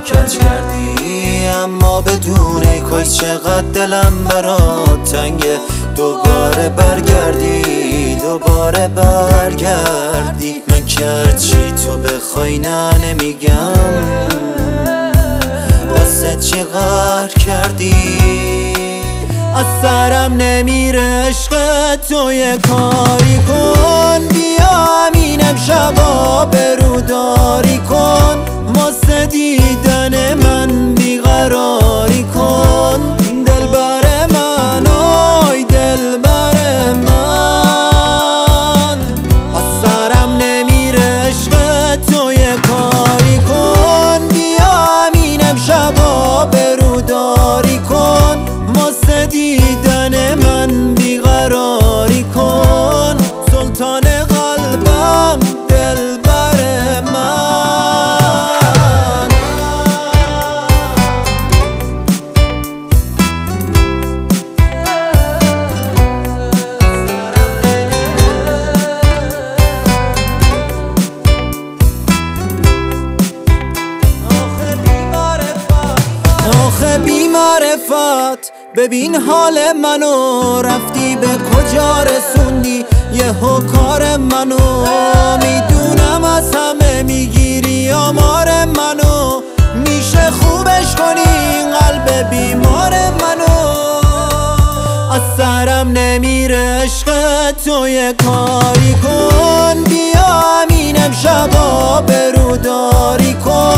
کج کردی، اما بدون کاش چقدر دلم برات تنگه. دوباره برگردی، دوباره برگردی. من کرد چی تو بخوای نه نمیگم، واسه چی قهر کردی؟ از سرم نمیره عشق تو، یه کاری کن بیا همین امشبا بروداری کن. واسه دیدن من بیقراری کن. دلبر من آی دلبر من، از سرم نمیره عشق تو، یه کاری کن بیا همین امشبا بروداری کن. واسه دیدن من بیقراری کن. سلطان قلبم دلبر من. آخه بی معرفت ببین حال منو، رفتی به کجا رسوندی یهو کار منو. میدونم از همه میگیری آمار منو، میشه خوبش کنی قلب بیمار منو. از سرم نمیره عشق تو، یه کاری کن بیا همین امشبا بروداری کن.